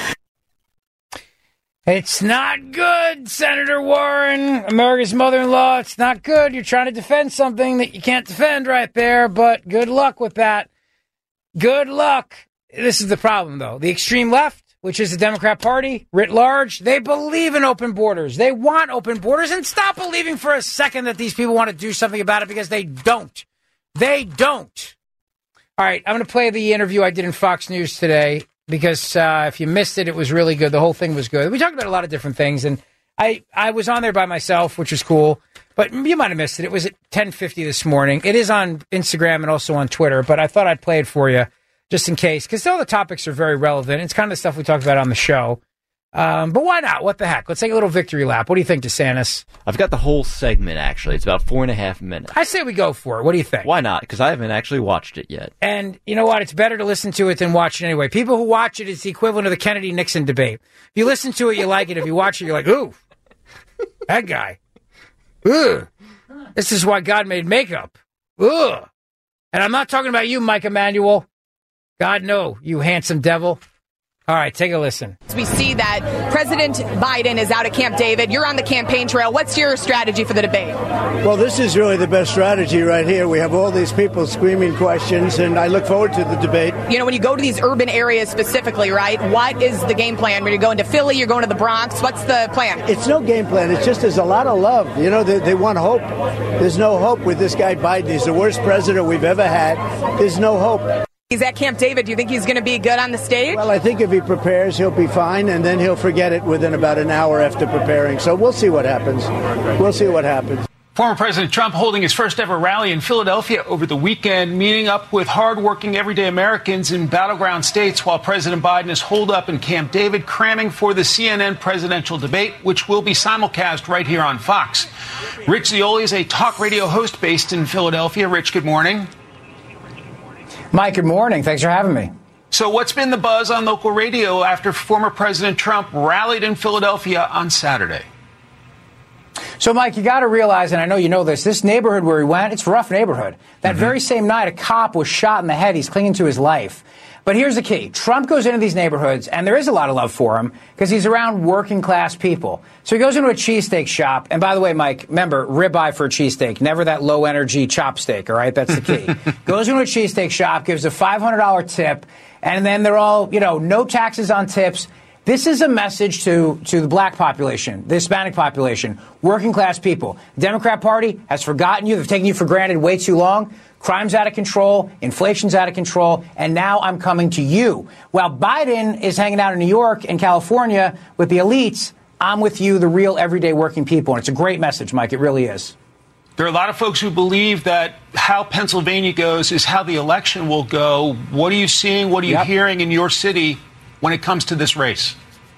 It's not good, Senator Warren, America's mother-in-law. It's not good. You're trying to defend something that you can't defend right there, but good luck with that. Good luck. This is the problem, though. The extreme left, which is the Democrat Party, writ large, they believe in open borders. They want open borders, and stop believing for a second that these people want to do something about it, because they don't. They don't. All right, I'm going to play the interview I did in Fox News today, because if you missed it, it was really good. The whole thing was good. We talked about a lot of different things, and I was on there by myself, which was cool, but you might have missed it. It was at 10:50 this morning. It is on Instagram and also on Twitter, but I thought I'd play it for you, just in case, because all the topics are very relevant. It's kind of the stuff we talked about on the show. But why not? What the heck? Let's take a little victory lap. What do you think, DeSantis? I've got the whole segment, actually. It's about 4.5 minutes. I say we go for it. What do you think? Why not? Because I haven't actually watched it yet. And you know what? It's better to listen to it than watch it anyway. People who watch it, it's the equivalent of the Kennedy-Nixon debate. If you listen to it, you like it. If you watch it, you're like, ooh, that guy. Ugh. This is why God made makeup. Ugh. And I'm not talking about you, Mike Emanuel. God, no, you handsome devil. All right, take a listen. We see that President Biden is out at Camp David. You're on the campaign trail. What's your strategy for the debate? Well, this is really the best strategy right here. We have all these people screaming questions, and I look forward to the debate. You know, when you go to these urban areas specifically, right, what is the game plan? When you're going to Philly, you're going to the Bronx, what's the plan? It's no game plan. It's just there's a lot of love. You know, they want hope. There's no hope with this guy Biden. He's the worst president we've ever had. There's no hope. He's at Camp David. Do you think he's going to be good on the stage? Well, I think if he prepares, he'll be fine, and then he'll forget it within about an hour after preparing. So we'll see what happens. We'll see what happens. Former President Trump holding his first ever rally in Philadelphia over the weekend, meeting up with hardworking everyday Americans in battleground states, while President Biden is holed up in Camp David, cramming for the CNN presidential debate, which will be simulcast right here on Fox. Rich Zeoli is a talk radio host based in Philadelphia. Rich, good morning. Mike, good morning. Thanks for having me. So what's been the buzz on local radio after former President Trump rallied in Philadelphia on Saturday? So, Mike, you got to realize, and I know you know this neighborhood where he went, it's a rough neighborhood. That very same night, a cop was shot in the head. He's clinging to his life. But here's the key. Trump goes into these neighborhoods, and there is a lot of love for him because he's around working-class people. So he goes into a cheesesteak shop. And by the way, Mike, remember, ribeye for a cheesesteak, never that low-energy chopsteak, all right? That's the key. Goes into a cheesesteak shop, gives a $500 tip, and then they're all, no taxes on tips. This is a message to the black population, the Hispanic population, working class people. The Democrat Party has forgotten you. They've taken you for granted way too long. Crime's out of control. Inflation's out of control. And now I'm coming to you. While Biden is hanging out in New York and California with the elites, I'm with you, the real everyday working people. And it's a great message, Mike. It really is. There are a lot of folks who believe that how Pennsylvania goes is how the election will go. What are you seeing? What are you hearing in your city when it comes to this race?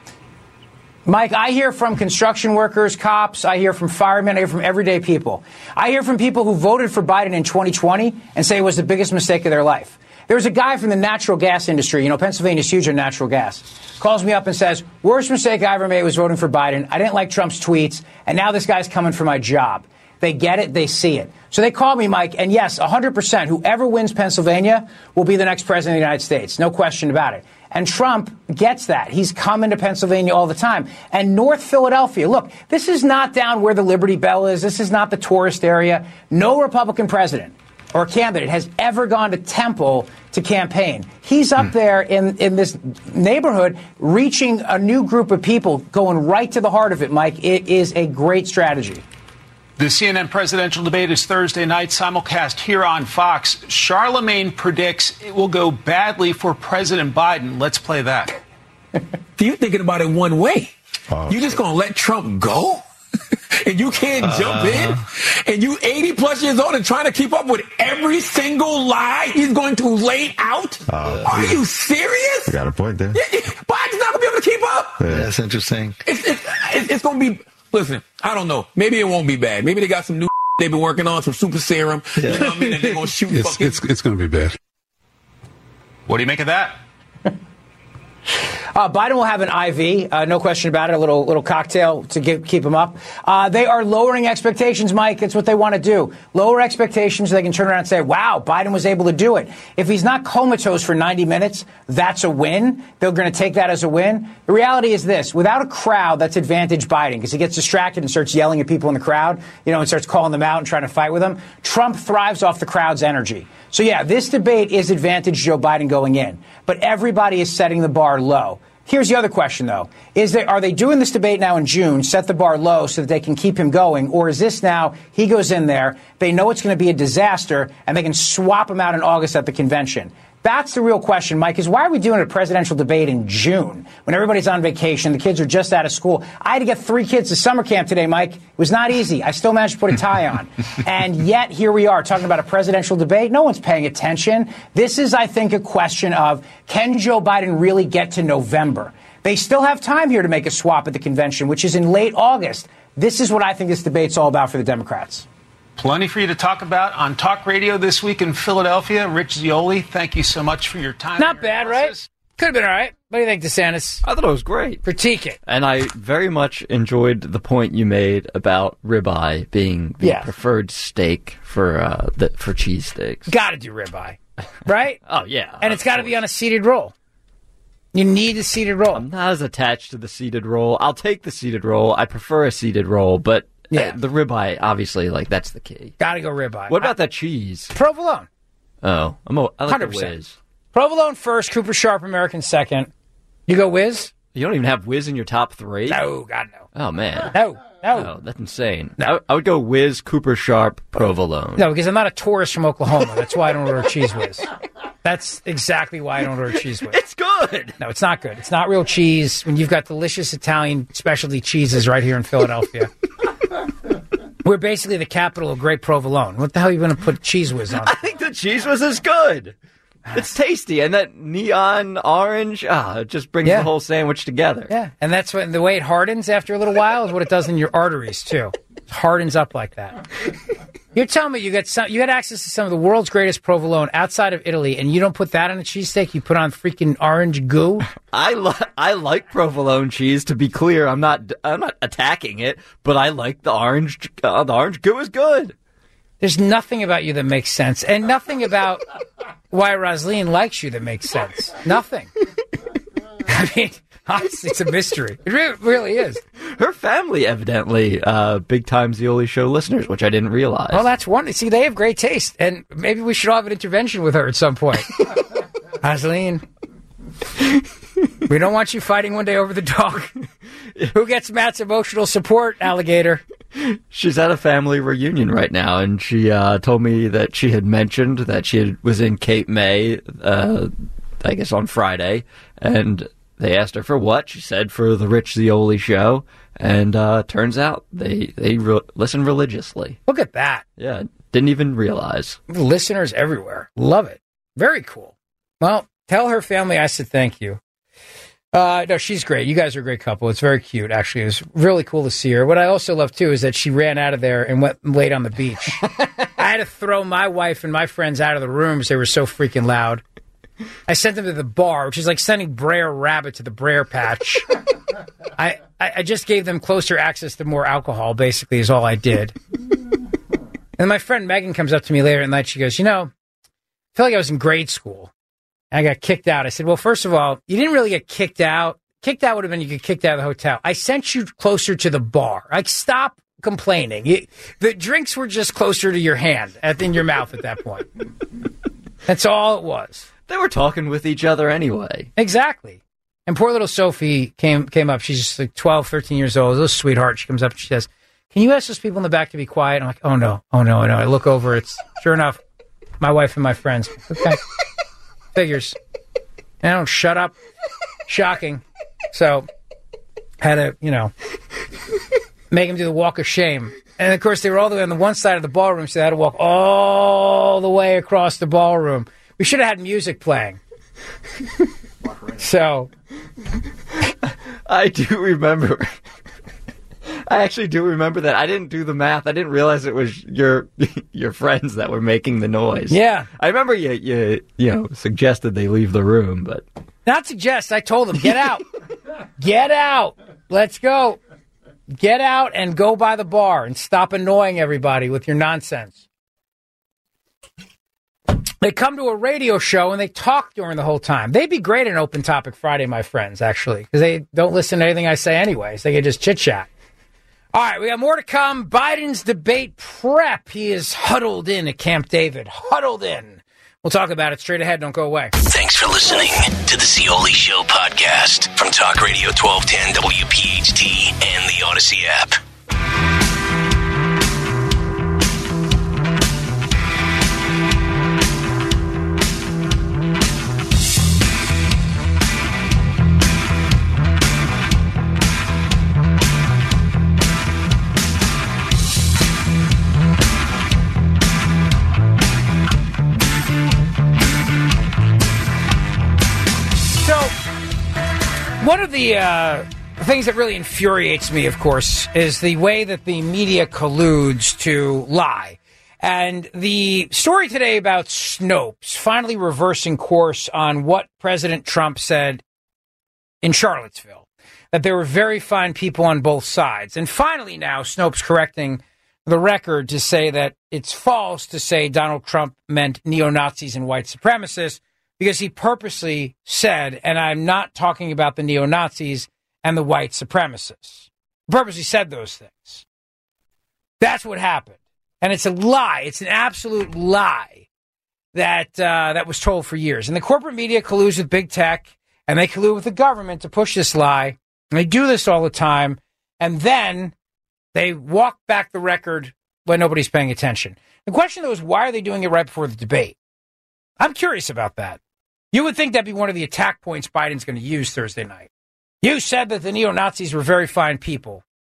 Mike, I hear from construction workers, cops, I hear from firemen, I hear from everyday people. I hear from people who voted for Biden in 2020 and say it was the biggest mistake of their life. There was a guy from the natural gas industry, Pennsylvania's huge on natural gas, calls me up and says, worst mistake I ever made was voting for Biden. I didn't like Trump's tweets, and now this guy's coming for my job. They get it. They see it. So they call me, Mike, and yes, 100%, whoever wins Pennsylvania will be the next president of the United States. No question about it. And Trump gets that. He's coming to Pennsylvania all the time. And North Philadelphia, look, this is not down where the Liberty Bell is. This is not the tourist area. No Republican president or candidate has ever gone to Temple to campaign. He's up there in this neighborhood reaching a new group of people, going right to the heart of it, Mike. It is a great strategy. The CNN presidential debate is Thursday night, simulcast here on Fox. Charlemagne predicts it will go badly for President Biden. Let's play that. You're thinking about it one way. You just going to let Trump go? And you can't jump in? And you 80 plus years old and trying to keep up with every single lie he's going to lay out? Are you serious? You got a point there. Biden's not going to be able to keep up. Yeah, that's interesting. It's going to be... Listen, I don't know. Maybe it won't be bad. Maybe they got some new they've been working on, some super serum. You know what I mean? And they're going to shoot It's going to be bad. What do you make of that? Biden will have an IV, no question about it, a little cocktail to keep him up. They are lowering expectations, Mike. It's what they want to do. Lower expectations so they can turn around and say, wow, Biden was able to do it. If he's not comatose for 90 minutes, that's a win. They're going to take that as a win. The reality is this. Without a crowd, that's advantage Biden because he gets distracted and starts yelling at people in the crowd, and starts calling them out and trying to fight with them. Trump thrives off the crowd's energy. So, yeah, this debate is advantage Joe Biden going in. But everybody is setting the bar low. Here's the other question, though. Are they doing this debate now in June, set the bar low so that they can keep him going? Or is this now, he goes in there, they know it's going to be a disaster, and they can swap him out in August at the convention? That's the real question, Mike, is why are we doing a presidential debate in June when everybody's on vacation, the kids are just out of school? I had to get 3 kids to summer camp today, Mike. It was not easy. I still managed to put a tie on. And yet here we are talking about a presidential debate. No one's paying attention. This is, I think, a question of can Joe Biden really get to November? They still have time here to make a swap at the convention, which is in late August. This is what I think this debate's all about for the Democrats. Plenty for you to talk about on Talk Radio this week in Philadelphia. Rich Zeoli, thank you so much for your time. Not bad, right? Could have been all right. What do you think, DeSantis? I thought it was great. Critique it. And I very much enjoyed the point you made about ribeye being the preferred steak for cheesesteaks. Got to do ribeye, right? Oh, yeah. And it's got to be on a seated roll. You need a seated roll. I'm not as attached to the seated roll. I'll take the seated roll. I prefer a seated roll, but the ribeye, obviously, that's the key. Got to go ribeye. What about that cheese? Provolone. Oh, I like 100%. the whiz. Provolone first, Cooper Sharp American second. You go whiz? You don't even have whiz in your top 3? No, God, no. Oh, man. No. Oh, that's insane. No. I would go whiz, Cooper Sharp, Provolone. No, because I'm not a tourist from Oklahoma. That's why I don't order cheese whiz. That's exactly why I don't order cheese whiz. It's good. No, it's not good. It's not real cheese when you've got delicious Italian specialty cheeses right here in Philadelphia. We're basically the capital of Great Provolone. What the hell are you going to put Cheese Whiz on? I think the Cheese Whiz is good. It's tasty, and that neon orange, it just brings the whole sandwich together. Yeah, and that's what the way it hardens after a little while is what it does in your arteries too. It hardens up like that. You're telling me you had access to some of the world's greatest provolone outside of Italy, and you don't put that on a cheesesteak? You put on freaking orange goo? I like provolone cheese. To be clear, I'm not attacking it, but I like the orange. The orange goo is good. There's nothing about you that makes sense, and nothing about why Rosaline likes you that makes sense. Nothing. I mean, honestly, it's a mystery. It really is. Her family, evidently, big-time Zeoli Show listeners, which I didn't realize. Well, that's one. See, they have great taste, and maybe we should all have an intervention with her at some point. Rosaline, we don't want you fighting one day over the dog. Who gets Matt's emotional support, alligator? She's at a family reunion right now, and she told me that she had mentioned that she was in Cape May, I guess on Friday, and they asked her for what. She said for the Rich Zeoli Show, and turns out they listen religiously. Look at that. Yeah, didn't even realize. Listeners everywhere. Love it. Very cool. Well, tell her family I said thank you. No, she's great. You guys are a great couple. It's very cute, actually. It was really cool to see her. What I also love, too, is that she ran out of there and went and laid on the beach. I had to throw my wife and my friends out of the room because they were so freaking loud. I sent them to the bar, which is like sending Brer Rabbit to the Brer Patch. I just gave them closer access to more alcohol, basically, is all I did. And my friend Megan comes up to me later at night. She goes, I feel like I was in grade school. I got kicked out. I said, well, first of all, you didn't really get kicked out. Kicked out would have been you get kicked out of the hotel. I sent you closer to the bar. Like, stop complaining. The drinks were just closer to your hand, in your mouth at that point. That's all it was. They were talking with each other anyway. Exactly. And poor little Sophie came up. She's just like 12, 13 years old. A little sweetheart. She comes up and she says, can you ask those people in the back to be quiet? I'm like, oh, no. I look over. It's, sure enough, my wife and my friends. Okay. Figures. They don't shut up. Shocking. So, had to, make him do the walk of shame. And, of course, they were all the way on the one side of the ballroom, so they had to walk all the way across the ballroom. We should have had music playing. So. I do remember. I actually do remember that. I didn't do the math. I didn't realize it was your friends that were making the noise. Yeah. I remember you suggested they leave the room, but... Not suggest. I told them, get out. Get out. Let's go. Get out and go by the bar and stop annoying everybody with your nonsense. They come to a radio show and they talk during the whole time. They'd be great in Open Topic Friday, my friends, actually, because they don't listen to anything I say anyways. They can just chit-chat. All right, we got more to come. Biden's debate prep. He is huddled in at Camp David. Huddled in. We'll talk about it straight ahead. Don't go away. Thanks for listening to the Zeoli Show podcast from Talk Radio 1210 WPHT and the Odyssey app. One of the things that really infuriates me, of course, is the way that the media colludes to lie. And the story today about Snopes finally reversing course on what President Trump said in Charlottesville, that there were very fine people on both sides. And finally now, Snopes correcting the record to say that it's false to say Donald Trump meant neo-Nazis and white supremacists, because he purposely said, and I'm not talking about the neo-Nazis and the white supremacists. He purposely said those things. That's what happened. And it's a lie. It's an absolute lie that was told for years. And the corporate media colludes with big tech, and they collude with the government to push this lie. And they do this all the time. And then they walk back the record when nobody's paying attention. The question, though, is why are they doing it right before the debate? I'm curious about that. You would think that'd be one of the attack points Biden's going to use Thursday night. You said that the neo-Nazis were very fine people.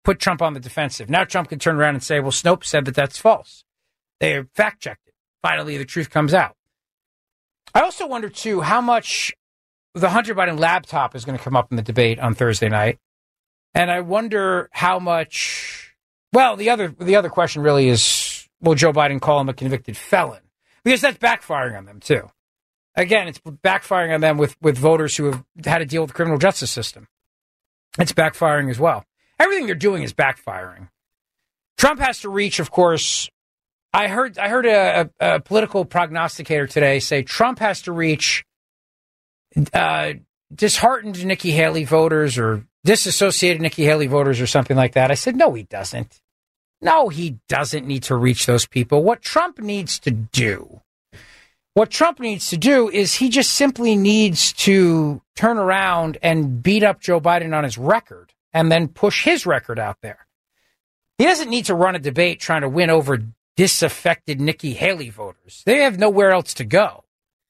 put Trump on the defensive. Now Trump can turn around and say, well, Snopes said that that's false. They fact-checked it. Finally, the truth comes out. I also wonder, too, how much the Hunter Biden laptop is going to come up in the debate on Thursday night. And I wonder how much, well, the other question really is, will Joe Biden call him a convicted felon? Because that's backfiring on them, too. Again, it's backfiring on them with voters who have had to deal with the criminal justice system. It's backfiring as well. Everything they're doing is backfiring. Trump has to reach, of course. I heard a political prognosticator today say Trump has to reach disheartened Nikki Haley voters or disassociated Nikki Haley voters or something like that. I said, no, he doesn't. No, he doesn't need to reach those people. What Trump needs to do is he just simply needs to turn around and beat up Joe Biden on his record and then push his record out there. He doesn't need to run a debate trying to win over disaffected Nikki Haley voters. They have nowhere else to go.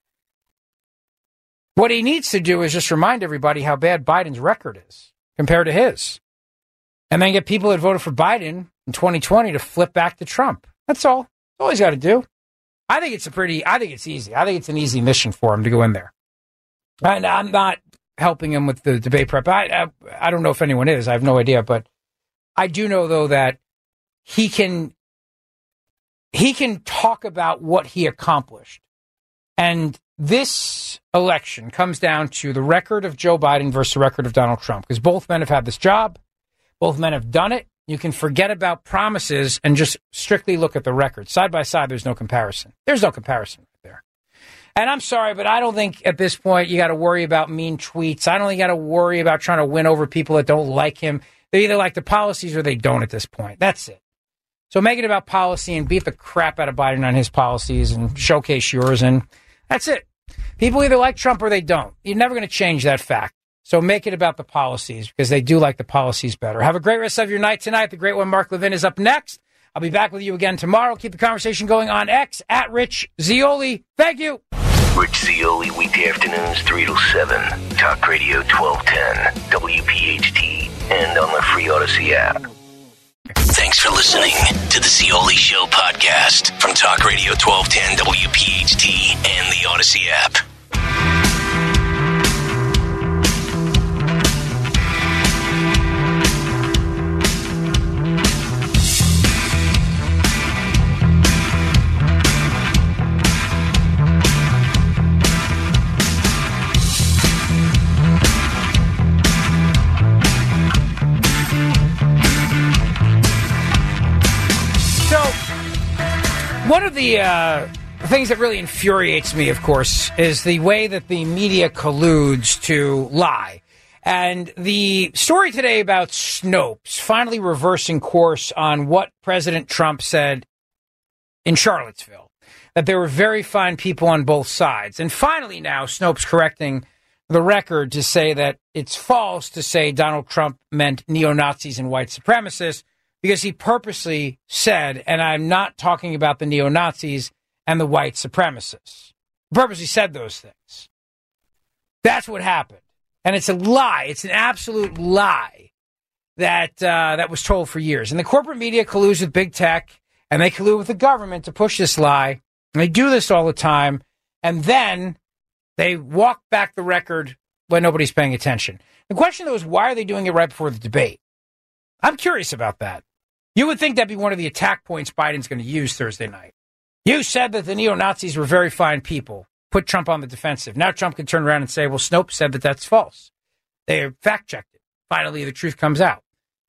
What he needs to do is just remind everybody how bad Biden's record is compared to his. And then get people that voted for Biden in 2020 to flip back to Trump. That's all. That's all he's got to do. I think it's easy. I think it's an easy mission for him to go in there. And I'm not helping him with the debate prep. I don't know if anyone is. I have no idea. But I do know, though, that he can talk about what he accomplished. And this election comes down to the record of Joe Biden versus the record of Donald Trump, because both men have had this job. Both men have done it. You can forget about promises and just strictly look at the record. Side by side, there's no comparison. There's no comparison there. And I'm sorry, but I don't think at this point you got to worry about mean tweets. I don't think you got to worry about trying to win over people that don't like him. They either like the policies or they don't at this point. That's it. So make it about policy and beat the crap out of Biden on his policies and showcase yours. And that's it. People either like Trump or they don't. You're never going to change that fact. So make it about the policies because they do like the policies better. Have a great rest of your night tonight. The great one, Mark Levin, is up next. I'll be back with you again tomorrow. Keep the conversation going on X at Rich Zeoli. Thank you. Rich Zeoli, weekday afternoons 3 to 7. Talk Radio 1210, WPHT, and on the free Odyssey app. Thanks for listening to the Zeoli Show podcast from Talk Radio 1210, WPHT, and the Odyssey app. One of the things that really infuriates me, of course, is the way that the media colludes to lie. And the story today about Snopes finally reversing course on what President Trump said in Charlottesville, that there were very fine people on both sides. And finally now, Snopes correcting the record to say that it's false to say Donald Trump meant neo-Nazis and white supremacists, because he purposely said, and I'm not talking about the neo-Nazis and the white supremacists. He purposely said those things. That's what happened. And it's a lie. It's an absolute lie that was told for years. And the corporate media colludes with big tech, and they collude with the government to push this lie. And they do this all the time. And then they walk back the record when nobody's paying attention. The question, though, is why are they doing it right before the debate? I'm curious about that. You would think that'd be one of the attack points Biden's going to use Thursday night. You said that the neo-Nazis were very fine people. Put Trump on the defensive. Now Trump can turn around and say, well, Snopes said that that's false. They fact-checked it. Finally, the truth comes out.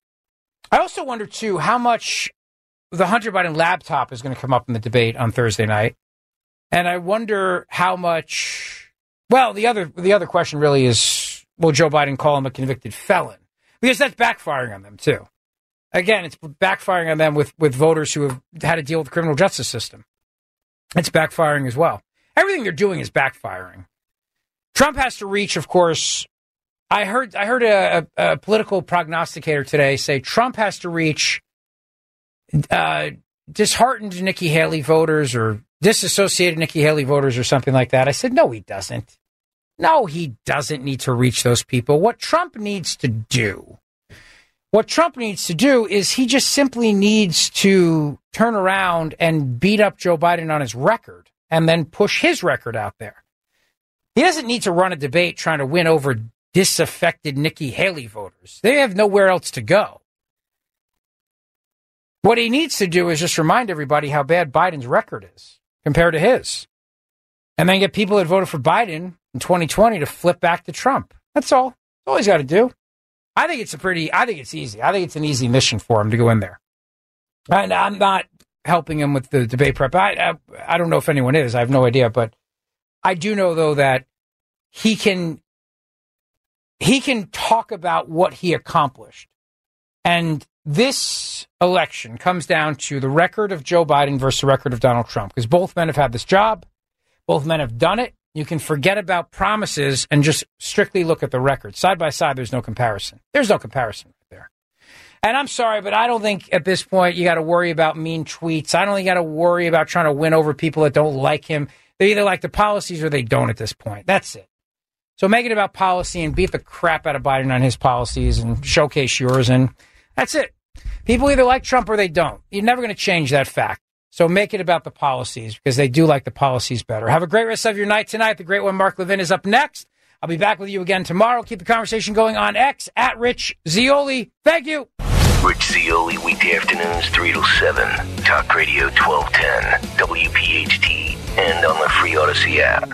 I also wonder, too, how much the Hunter Biden laptop is going to come up in the debate on Thursday night. And I wonder how much, well, the other question really is, will Joe Biden call him a convicted felon? Because that's backfiring on them, too. Again, it's backfiring on them with voters who have had to deal with the criminal justice system. It's backfiring as well. Everything they're doing is backfiring. Trump has to reach, of course. I heard a political prognosticator today say Trump has to reach disheartened Nikki Haley voters or disassociated Nikki Haley voters or something like that. I said, no, he doesn't. No, he doesn't need to reach those people. What Trump needs to do What Trump needs to do is he just simply needs to turn around and beat up Joe Biden on his record and then push his record out there. He doesn't need to run a debate trying to win over disaffected Nikki Haley voters. They have nowhere else to go. What he needs to do is just remind everybody how bad Biden's record is compared to his. And then get people that voted for Biden in 2020 to flip back to Trump. That's all. That's all he's got to do. I think it's easy. I think it's an easy mission for him to go in there. And I'm not helping him with the debate prep. I don't know if anyone is. I have no idea. But I do know, though, that he can talk about what he accomplished. And this election comes down to the record of Joe Biden versus the record of Donald Trump. Because both men have had this job. Both men have done it. You can forget about promises and just strictly look at the record. Side by side, there's no comparison. There's no comparison right there. And I'm sorry, but I don't think at this point you got to worry about mean tweets. I don't think you got to worry about trying to win over people that don't like him. They either like the policies or they don't at this point. That's it. So make it about policy and beat the crap out of Biden on his policies and showcase yours. And that's it. People either like Trump or they don't. You're never going to change that fact. So make it about the policies because they do like the policies better. Have a great rest of your night tonight. The great one, Mark Levin, is up next. I'll be back with you again tomorrow. Keep the conversation going on X at Rich Zeoli. Thank you. Rich Zeoli, weekday afternoons 3 to 7. Talk Radio 1210, WPHT, and on the free Odyssey app.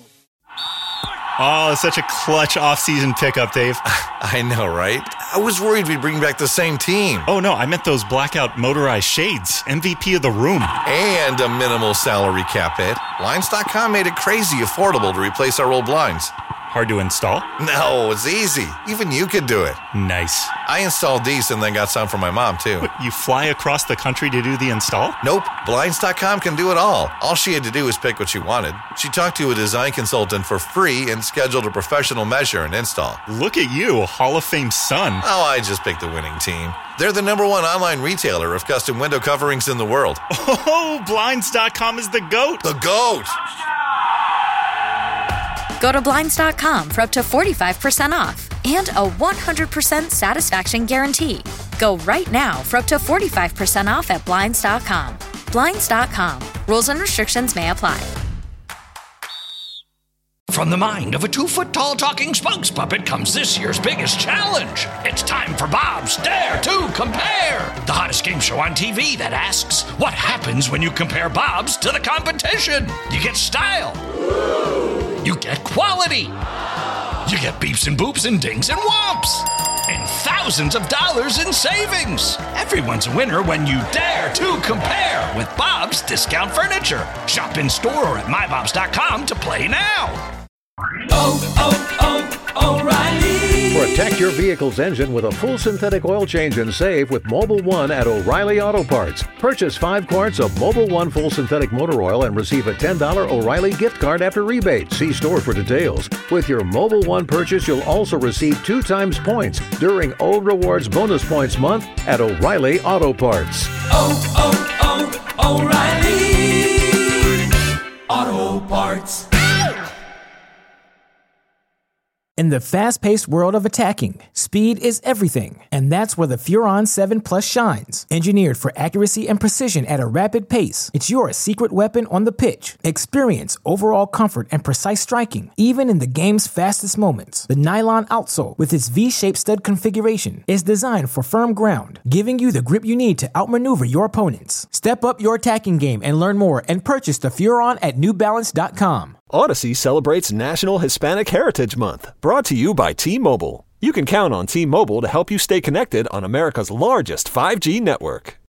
Oh, such a clutch off-season pickup, Dave. I know, right? I was worried we'd bring back the same team. Oh, no, I meant those blackout motorized shades. MVP of the room. And a minimal salary cap hit. Blinds.com made it crazy affordable to replace our old blinds. Hard to install? No, it's easy. Even you could do it. Nice. I installed these and then got some for my mom, too. What, you fly across the country to do the install? Nope. Blinds.com can do it all. All she had to do was pick what she wanted. She talked to a design consultant for free and scheduled a professional measure and install. Look at you, a Hall of Fame son. Oh, I just picked the winning team. They're the #1 online retailer of custom window coverings in the world. Oh, Blinds.com is the GOAT. The GOAT! Go to Blinds.com for up to 45% off and a 100% satisfaction guarantee. Go right now for up to 45% off at Blinds.com. Blinds.com. Rules and restrictions may apply. From the mind of a 2-foot-tall talking spokes puppet comes this year's biggest challenge. It's time for Bob's Dare to Compare, the hottest game show on TV that asks, what happens when you compare Bob's to the competition? You get style. You get quality. You get beeps and boops and dings and whomps. And thousands of dollars in savings. Everyone's a winner when you dare to compare with Bob's Discount Furniture. Shop in store or at mybobs.com to play now. O'Reilly. Protect your vehicle's engine with a full synthetic oil change and save with Mobil 1 at O'Reilly Auto Parts. Purchase 5 quarts of Mobil 1 full synthetic motor oil and receive a $10 O'Reilly gift card after rebate. See store for details. With your Mobil 1 purchase, you'll also receive 2 times points during Old Rewards Bonus Points Month at O'Reilly Auto Parts. O'Reilly Auto Parts. In the fast-paced world of attacking, speed is everything, and that's where the Furon 7 Plus shines. Engineered for accuracy and precision at a rapid pace, it's your secret weapon on the pitch. Experience overall comfort and precise striking, even in the game's fastest moments. The nylon outsole, with its V-shaped stud configuration, is designed for firm ground, giving you the grip you need to outmaneuver your opponents. Step up your attacking game and learn more and purchase the Furon at NewBalance.com. Odyssey celebrates National Hispanic Heritage Month, brought to you by T-Mobile. You can count on T-Mobile to help you stay connected on America's largest 5G network.